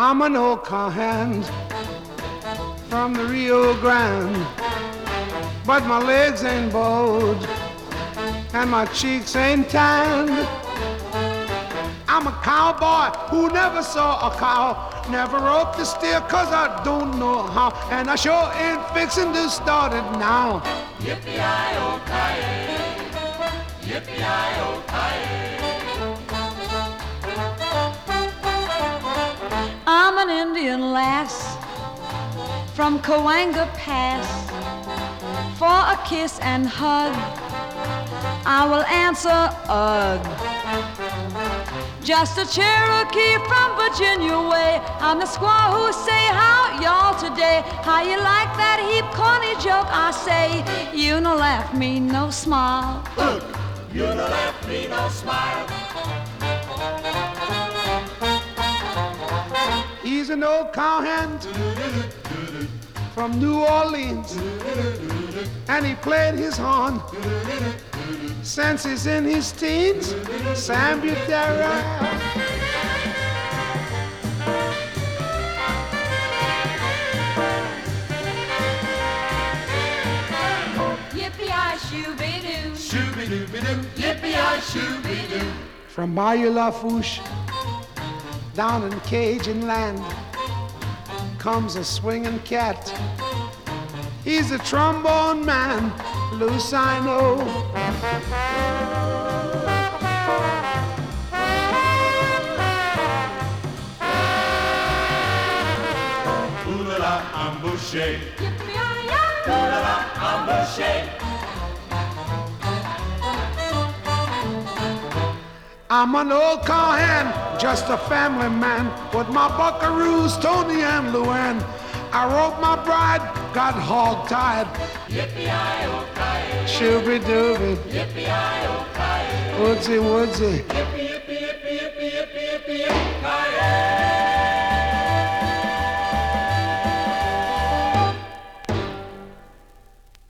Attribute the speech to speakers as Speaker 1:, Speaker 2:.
Speaker 1: I'm an old cowhand from the Rio Grande, but my legs ain't bowed and my cheeks ain't tanned. I'm a cowboy who never saw a cow, never rode the steer 'cause I don't know how, and I sure ain't fixing to start it now.
Speaker 2: Yippee-yi-oh-ki-yay, yippee-yi-oh-ki-yay.
Speaker 3: I'm an Indian lass from Coanga Pass. For a kiss and hug, I will answer ugh. Just a Cherokee from Virginia way. I'm the squaw who say, how y'all today? How you like that heap corny joke I say? You no laugh, me no smile.
Speaker 2: You no laugh, me no smile.
Speaker 1: He's an old cowhand from New Orleans, and he played his horn since he's in his teens. Sam Butera.
Speaker 3: Yippee-yi-shoo-be-doo,
Speaker 2: Shooby-dooby-doo, yippee-yi-shooby-doo.
Speaker 1: From Bayou Lafourche down in Cajun land comes a swinging cat. He's a trombone man, loose I know.
Speaker 2: Ooh-la-la, I'm Boucher. Ooh-la-la, I'm Boucher.
Speaker 1: I'm an old cowhand, just a family man, with my buckaroos, Tony and Luann. I roped my bride, got hog-tied.
Speaker 2: Yippee-yi-oh-ki-yay,
Speaker 1: Shooby-dooby,
Speaker 2: yippee-yi-oh-ki-yay.
Speaker 1: woodsy, woodsy.
Speaker 2: Yippee-yippee-yippee-yippee-yippee-yippee-yippee-ki-yay.